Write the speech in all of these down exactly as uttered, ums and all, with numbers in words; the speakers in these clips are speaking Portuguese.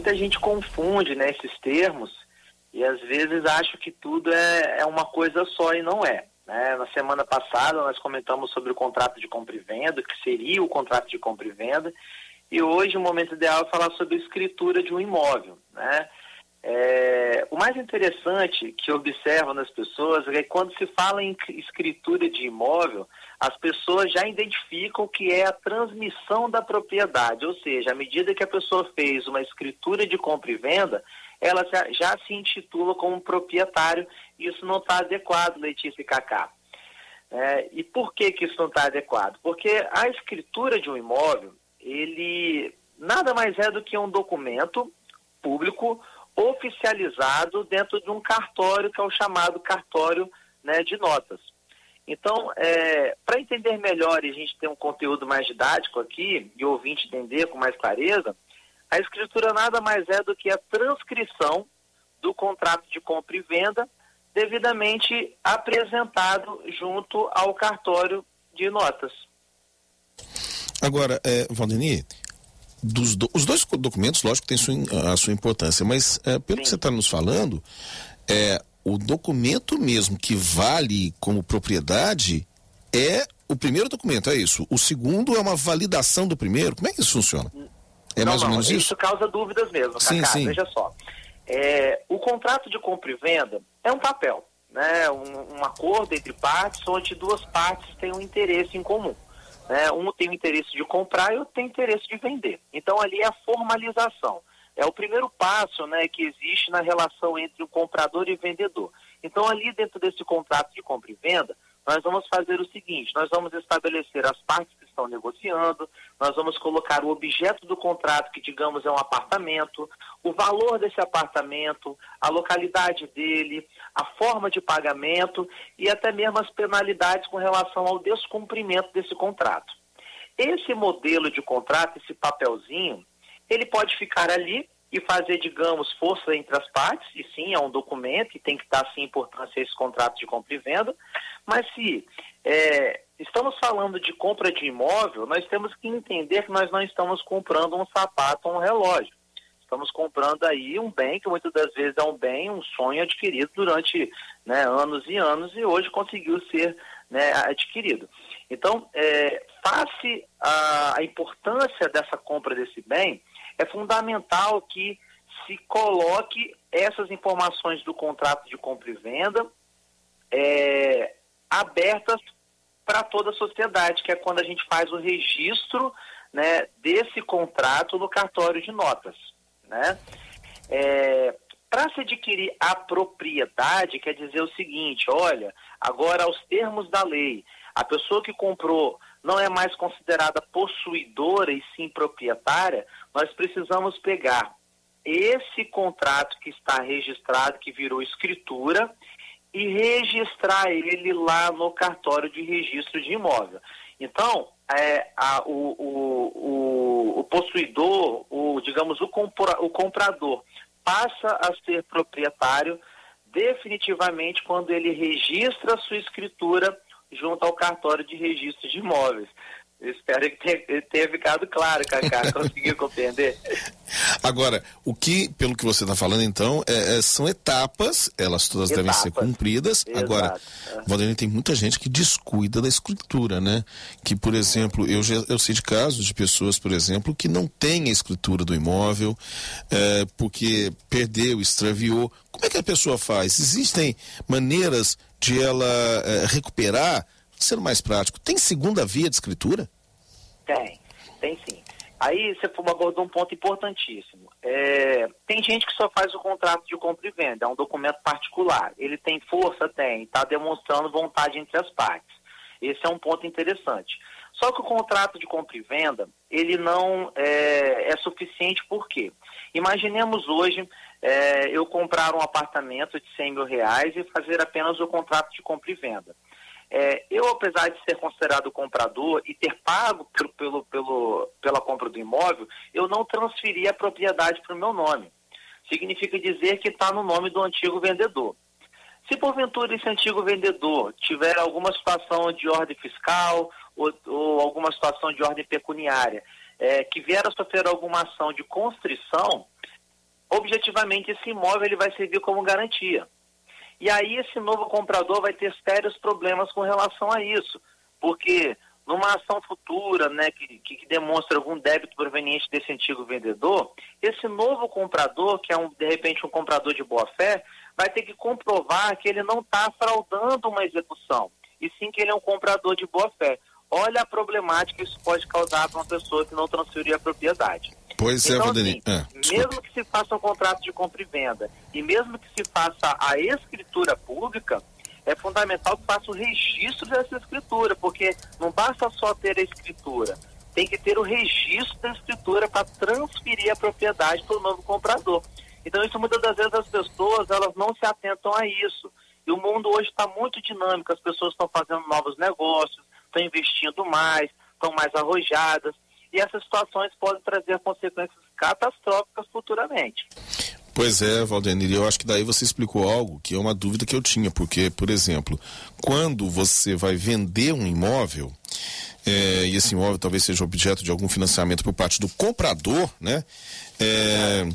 muita gente confunde, né, esses termos e às vezes acha que tudo é, é uma coisa só e não é. Né? Na semana passada nós comentamos sobre o contrato de compra e venda, que seria o contrato de compra e venda, e hoje o momento ideal é falar sobre a escritura de um imóvel. Né? É, o mais interessante que eu observo nas pessoas é que quando se fala em escritura de imóvel, as pessoas já identificam que é a transmissão da propriedade, ou seja, à medida que a pessoa fez uma escritura de compra e venda, ela já, já se intitula como proprietário, e isso não está adequado, Letícia e Cacá. É, e por que que isso não está adequado? Porque a escritura de um imóvel, ele nada mais é do que um documento público oficializado dentro de um cartório, que é o chamado cartório, né, de notas. Então, é, para entender melhor e a gente ter um conteúdo mais didático aqui, e o ouvinte entender com mais clareza, a escritura nada mais é do que a transcrição do contrato de compra e venda devidamente apresentado junto ao cartório de notas. Agora, é, Valdeni, dos do, os dois documentos, lógico, têm sua, a sua importância, mas é, pelo Sim. que você está nos falando, é, o documento mesmo que vale como propriedade é o primeiro documento, é isso? O segundo é uma validação do primeiro? Como é que isso funciona? É não, mais não, ou menos isso? isso? Isso causa dúvidas mesmo, sim, Cacá, sim. Veja só. É, o contrato de compra e venda é um papel, né? um, um acordo entre partes, onde duas partes têm um interesse em comum. Né? Um tem o interesse de comprar e outro tem o interesse de vender. Então ali é a formalização. É o primeiro passo, né, que existe na relação entre o comprador e o vendedor. Então ali dentro desse contrato de compra e venda, nós vamos fazer o seguinte: nós vamos estabelecer as partes que estão negociando, nós vamos colocar o objeto do contrato, que digamos é um apartamento, o valor desse apartamento, a localidade dele, a forma de pagamento e até mesmo as penalidades com relação ao descumprimento desse contrato. Esse modelo de contrato, esse papelzinho, ele pode ficar ali e fazer, digamos, força entre as partes, e sim, é um documento e tem que dar, sim, importância a esse contrato de compra e venda, mas se é, estamos falando de compra de imóvel, nós temos que entender que nós não estamos comprando um sapato ou um relógio. Estamos comprando aí um bem que muitas das vezes é um bem, um sonho adquirido durante, né, anos e anos, e hoje conseguiu ser, né, adquirido. Então, é, face a, a importância dessa compra desse bem, é fundamental que se coloque essas informações do contrato de compra e venda é, abertas para toda a sociedade, que é quando a gente faz o registro, né, desse contrato no cartório de notas. Né? É, para se adquirir a propriedade, quer dizer o seguinte: olha, agora aos termos da lei, a pessoa que comprou não é mais considerada possuidora e sim proprietária. Nós precisamos pegar esse contrato que está registrado, que virou escritura, e registrar ele lá no cartório de registro de imóvel. Então, é, a, o, o, o, o possuidor, o, digamos, o, compra, o comprador, passa a ser proprietário definitivamente quando ele registra a sua escritura junto ao cartório de registro de imóveis. Eu espero que tenha, tenha ficado claro, Cacá. Conseguiu compreender? Agora, o que, pelo que você está falando, então, é, é, são etapas, elas todas etapas. devem ser cumpridas. Exato. Agora, Valdeni, tem muita gente que descuida da escritura, né? Que, por exemplo, eu, já, eu sei de casos de pessoas, por exemplo, que não têm a escritura do imóvel, é, porque perdeu, extraviou. Como é que a pessoa faz? Existem maneiras de ela é, recuperar? Sendo mais prático, tem segunda via de escritura? Tem, tem sim. Aí você abordou um ponto importantíssimo. É, tem gente que só faz o contrato de compra e venda, é um documento particular. Ele tem força? Tem, está demonstrando vontade entre as partes. Esse é um ponto interessante. Só que o contrato de compra e venda, ele não é, é suficiente. Por quê? Imaginemos hoje é, eu comprar um apartamento de cem mil reais e fazer apenas o contrato de compra e venda. É, eu, apesar de ser considerado comprador e ter pago pelo, pelo, pelo, pela compra do imóvel, eu não transferi a propriedade para o meu nome. Significa dizer que está no nome do antigo vendedor. Se porventura esse antigo vendedor tiver alguma situação de ordem fiscal ou, ou alguma situação de ordem pecuniária, é, que vier a sofrer alguma ação de constrição, efetivamente esse imóvel ele vai servir como garantia. E aí esse novo comprador vai ter sérios problemas com relação a isso, porque numa ação futura, né, que, que demonstra algum débito proveniente desse antigo vendedor, esse novo comprador, que é um, de repente um comprador de boa fé, vai ter que comprovar que ele não está fraudando uma execução, e sim que ele é um comprador de boa fé. Olha a problemática que isso pode causar para uma pessoa que não transferiu a propriedade. Pois então, é, Valdeni. Assim, é, mesmo que se faça um contrato de compra e venda, e mesmo que se faça a escritura pública, é fundamental que faça o registro dessa escritura, porque não basta só ter a escritura, tem que ter o registro da escritura para transferir a propriedade para o novo comprador. Então, isso muitas das vezes as pessoas elas não se atentam a isso. E o mundo hoje está muito dinâmico, as pessoas estão fazendo novos negócios, estão investindo mais, estão mais arrojadas, e essas situações podem trazer consequências catastróficas futuramente. Pois é, Valdenir, eu acho que daí você explicou algo que é uma dúvida que eu tinha, porque, por exemplo, quando você vai vender um imóvel, é, e esse imóvel talvez seja objeto de algum financiamento por parte do comprador, né? É,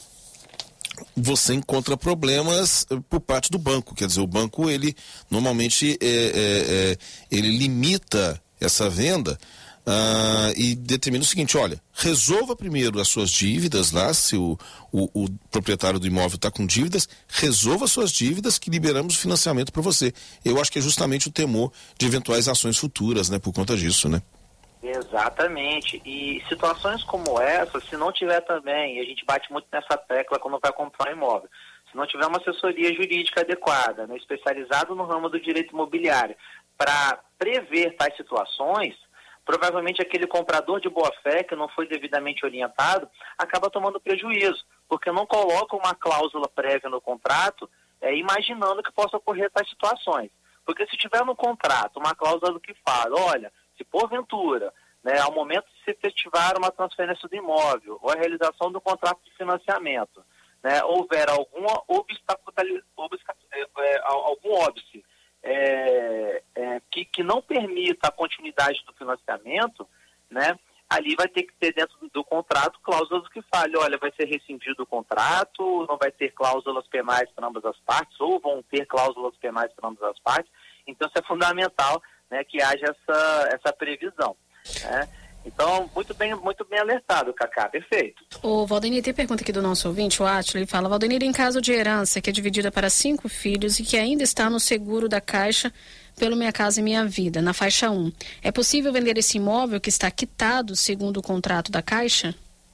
você encontra problemas por parte do banco, quer dizer, o banco, ele normalmente é, é, é, ele limita essa venda Uh, e determina o seguinte, olha, resolva primeiro as suas dívidas lá, se o, o, o proprietário do imóvel está com dívidas, resolva suas dívidas que liberamos o financiamento para você. Eu acho que é justamente o temor de eventuais ações futuras, né, por conta disso, né? Exatamente, e situações como essa, se não tiver também, e a gente bate muito nessa tecla quando vai comprar um imóvel, se não tiver uma assessoria jurídica adequada, né, especializada no ramo do direito imobiliário, para prever tais situações, provavelmente aquele comprador de boa-fé que não foi devidamente orientado acaba tomando prejuízo, porque não coloca uma cláusula prévia no contrato, é, imaginando que possa ocorrer tais situações. Porque se tiver no contrato uma cláusula do que fala, olha, se porventura, né, ao momento de se efetivar uma transferência do imóvel ou a realização do contrato de financiamento, né, houver alguma obstacularização, é, algum óbice, É, é, que, que não permita a continuidade do financiamento, né, ali vai ter que ter dentro do, do contrato cláusulas que falem, olha, vai ser rescindido o contrato, não vai ter cláusulas penais para ambas as partes, ou vão ter cláusulas penais para ambas as partes. Então, isso é fundamental, né, que haja essa, essa previsão, né? Então, muito bem, muito bem alertado, Cacá, perfeito. O Valdenir, tem pergunta aqui do nosso ouvinte, o Átila, ele fala, Valdenir, em caso de herança que é dividida para cinco filhos e que ainda está no seguro da Caixa pelo Minha Casa e Minha Vida, na faixa um, é possível vender esse imóvel que está quitado segundo o contrato da Caixa?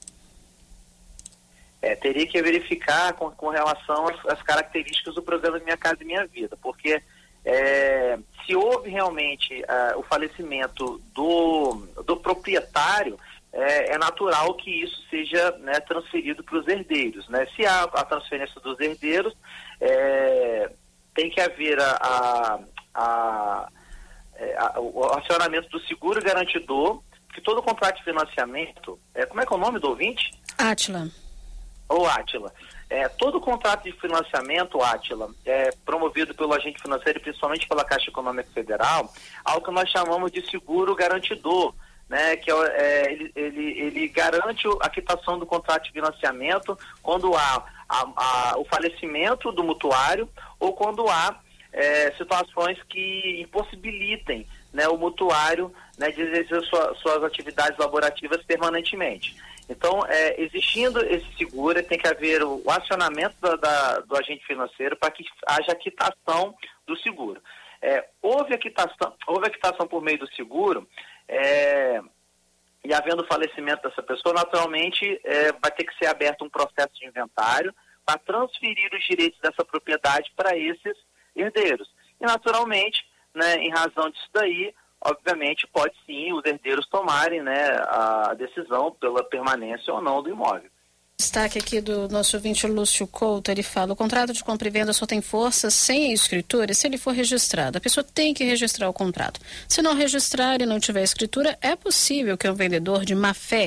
É, teria que verificar com, com relação às, às características do programa Minha Casa e Minha Vida, porque É, se houve realmente uh, o falecimento do, do proprietário, é, é natural que isso seja, né, transferido para os herdeiros, né? Se há a transferência dos herdeiros, é, tem que haver a, a, a, a, o acionamento do seguro garantidor, que todo contrato de financiamento, é, como é que é o nome do ouvinte? Átila. Ô, Átila. É, todo contrato de financiamento, Átila, é promovido pelo agente financeiro e principalmente pela Caixa Econômica Federal, algo que nós chamamos de seguro garantidor, né, que é, é, ele, ele, ele garante a quitação do contrato de financiamento quando há a, a, o falecimento do mutuário ou quando há é, situações que impossibilitem, né, o mutuário, né, de exercer sua, suas atividades laborativas permanentemente. Então, é, existindo esse seguro, tem que haver o, o acionamento da, da, do agente financeiro para que haja a quitação do seguro. É, houve, a quitação, houve a quitação por meio do seguro, é, e havendo falecimento dessa pessoa, naturalmente é, vai ter que ser aberto um processo de inventário para transferir os direitos dessa propriedade para esses herdeiros. E, naturalmente, né, em razão disso daí, obviamente, pode sim os herdeiros tomarem, né, a decisão pela permanência ou não do imóvel. Destaque aqui do nosso ouvinte Lúcio Couto, ele fala, o contrato de compra e venda só tem força sem a escritura se ele for registrado. A pessoa tem que registrar o contrato. Se não registrar e não tiver escritura, é possível que um vendedor de má fé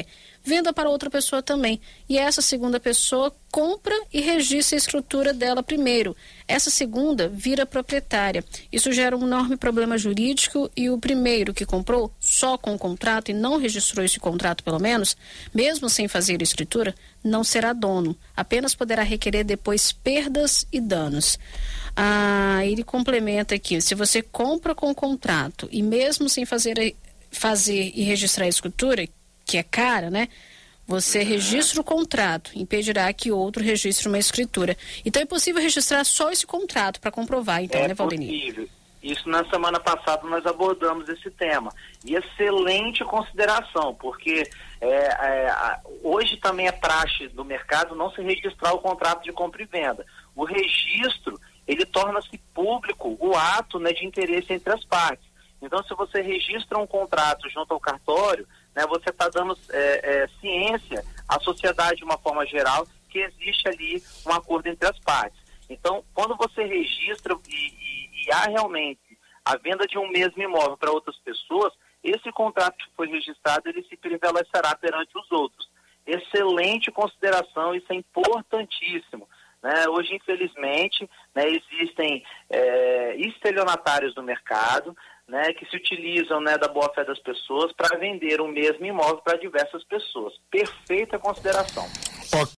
venda para outra pessoa também. E essa segunda pessoa compra e registra a escritura dela primeiro. Essa segunda vira proprietária. Isso gera um enorme problema jurídico e o primeiro que comprou só com o contrato e não registrou esse contrato pelo menos, mesmo sem fazer a escritura, não será dono. Apenas poderá requerer depois perdas e danos. Ah, ele complementa aqui, se você compra com o contrato e mesmo sem fazer, fazer e registrar a escritura, que é cara, né? Você registra o contrato, impedirá que outro registre uma escritura. Então é possível registrar só esse contrato para comprovar, então, é né, Valdenir? É possível. Isso na semana passada nós abordamos esse tema. E excelente consideração, porque é, é, hoje também é praxe do mercado não se registrar o contrato de compra e venda. O registro, ele torna-se público o ato, né, de interesse entre as partes. Então, se você registra um contrato junto ao cartório, né, você está dando é, é, ciência à sociedade de uma forma geral que existe ali um acordo entre as partes. Então, quando você registra e, e, e há realmente a venda de um mesmo imóvel para outras pessoas, esse contrato que foi registrado, ele se prevalecerá perante os outros. Excelente consideração, isso é importantíssimo. Né? Hoje, infelizmente, né, existem é, estelionatários no mercado, né, que se utilizam, né, da boa-fé das pessoas para vender o mesmo imóvel para diversas pessoas. Perfeita consideração.